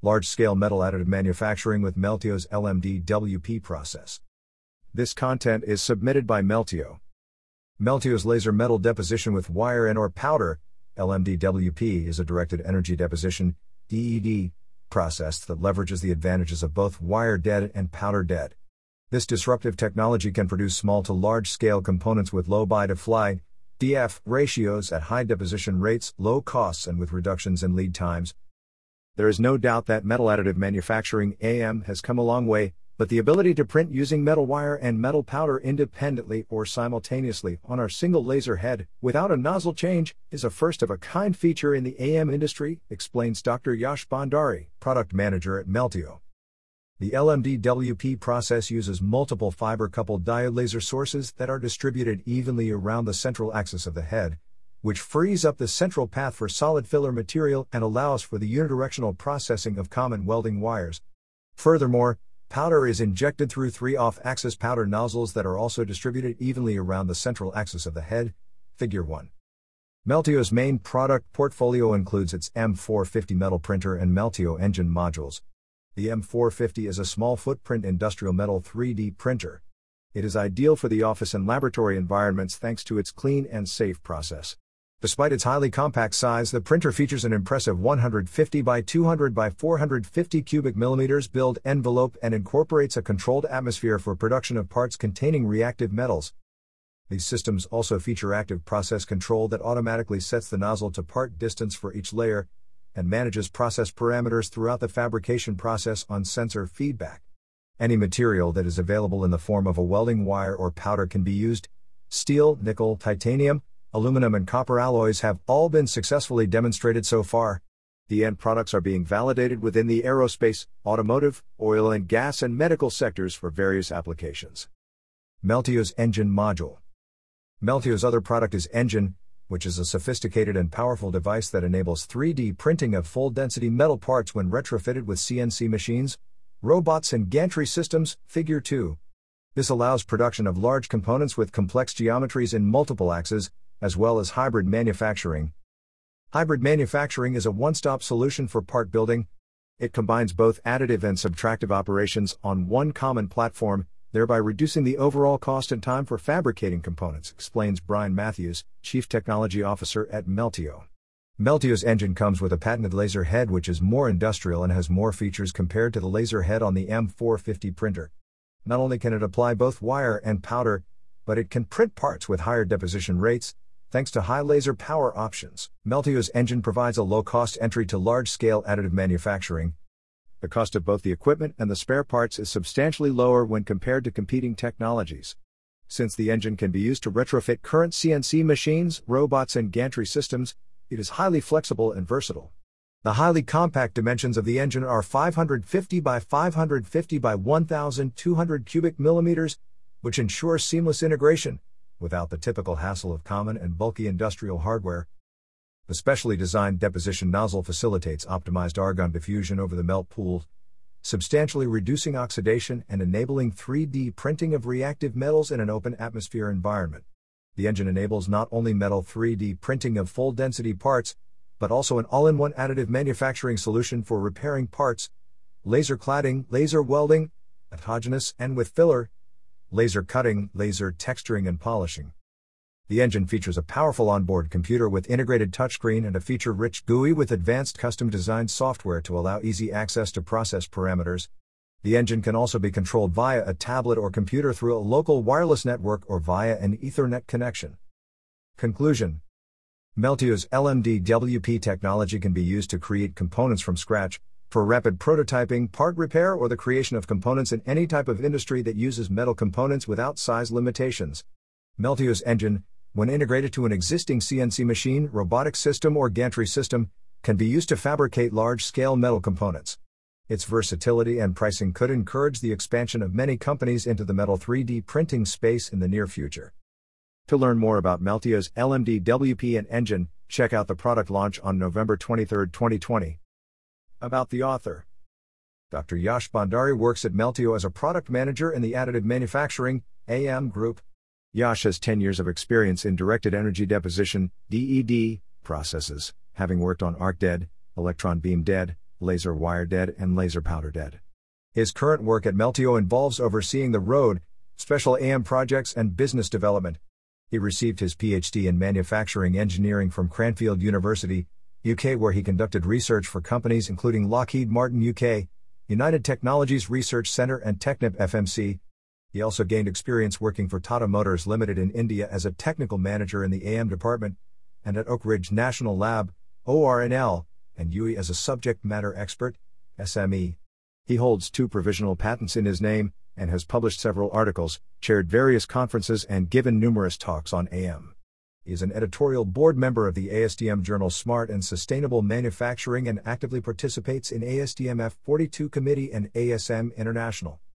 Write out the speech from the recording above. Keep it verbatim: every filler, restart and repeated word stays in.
Large-scale metal additive manufacturing with Meltio's L M D W P process. This content is submitted by Meltio. Meltio's laser metal deposition with wire and or powder, L M D W P, is a directed energy deposition, D E D, process that leverages the advantages of both wire dead and powder dead. This disruptive technology can produce small to large-scale components with low buy-to-fly, D F, ratios at high deposition rates, low costs and with reductions in lead times. There is no doubt that metal additive manufacturing A M has come a long way, but the ability to print using metal wire and metal powder independently or simultaneously on our single laser head, without a nozzle change, is a first-of-a-kind feature in the A M industry, explains Doctor Yash Bhandari, product manager at Meltio. The L M D W P process uses multiple fiber-coupled diode laser sources that are distributed evenly around the central axis of the head, which frees up the central path for solid filler material and allows for the unidirectional processing of common welding wires. Furthermore, powder is injected through three off-axis powder nozzles that are also distributed evenly around the central axis of the head, Figure one. Meltio's main product portfolio includes its M four fifty metal printer and Meltio engine modules. The M four fifty is a small footprint industrial metal three D printer. It is ideal for the office and laboratory environments thanks to its clean and safe process. Despite its highly compact size, the printer features an impressive one hundred fifty by two hundred by four hundred fifty cubic millimeters build envelope and incorporates a controlled atmosphere for production of parts containing reactive metals. These systems also feature active process control that automatically sets the nozzle to part distance for each layer and manages process parameters throughout the fabrication process on sensor feedback. Any material that is available in the form of a welding wire or powder can be used. Steel, nickel, titanium, aluminum and copper alloys have all been successfully demonstrated so far. The end products are being validated within the aerospace, automotive, oil and gas and medical sectors for various applications. Meltio's engine module. Meltio's other product is Engine, which is a sophisticated and powerful device that enables three D printing of full-density metal parts when retrofitted with C N C machines, robots and gantry systems, Figure two. This allows production of large components with complex geometries in multiple axes, as well as hybrid manufacturing. Hybrid manufacturing is a one-stop solution for part building. It combines both additive and subtractive operations on one common platform, thereby reducing the overall cost and time for fabricating components, explains Brian Matthews, Chief Technology Officer at Meltio. Meltio's engine comes with a patented laser head which is more industrial and has more features compared to the laser head on the M four fifty printer. Not only can it apply both wire and powder, but it can print parts with higher deposition rates, thanks to high laser power options. Meltio's engine provides a low-cost entry to large-scale additive manufacturing. The cost of both the equipment and the spare parts is substantially lower when compared to competing technologies. Since the engine can be used to retrofit current C N C machines, robots and gantry systems, it is highly flexible and versatile. The highly compact dimensions of the engine are five hundred fifty by five hundred fifty by one thousand two hundred cubic millimeters, which ensures seamless integration, without the typical hassle of common and bulky industrial hardware. The specially designed deposition nozzle facilitates optimized argon diffusion over the melt pool, substantially reducing oxidation and enabling three D printing of reactive metals in an open atmosphere environment. The engine enables not only metal three D printing of full-density parts, but also an all-in-one additive manufacturing solution for repairing parts, laser cladding, laser welding, autogenous and with filler, laser cutting, laser texturing and polishing. The engine features a powerful onboard computer with integrated touchscreen and a feature-rich G U I with advanced custom-designed software to allow easy access to process parameters. The engine can also be controlled via a tablet or computer through a local wireless network or via an Ethernet connection. Conclusion: Meltio's L M D W P technology can be used to create components from scratch, for rapid prototyping, part repair or the creation of components in any type of industry that uses metal components without size limitations. Meltio's engine, when integrated to an existing C N C machine, robotic system or gantry system, can be used to fabricate large-scale metal components. Its versatility and pricing could encourage the expansion of many companies into the metal three D printing space in the near future. To learn more about Meltio's L M D W P and engine, check out the product launch on November twenty-third, twenty twenty. About the author. Doctor Yash Bhandari works at Meltio as a product manager in the additive manufacturing, A M group. Yash has ten years of experience in directed energy deposition, D E D, processes, having worked on arc dead, electron beam dead, laser wire dead and laser powder dead. His current work at Meltio involves overseeing the road, special A M projects and business development. He received his P H D in manufacturing engineering from Cranfield University, U K, where he conducted research for companies including Lockheed Martin U K, United Technologies Research Centre and Technip F M C. He also gained experience working for Tata Motors Limited in India as a technical manager in the A M department, and at Oak Ridge National Lab, O R N L, and U E as a subject matter expert, S M E. He holds two provisional patents in his name, and has published several articles, chaired various conferences and given numerous talks on A M. He is an editorial board member of the A S D M journal Smart and Sustainable Manufacturing and actively participates in A S D M F forty-two Committee and A S M International.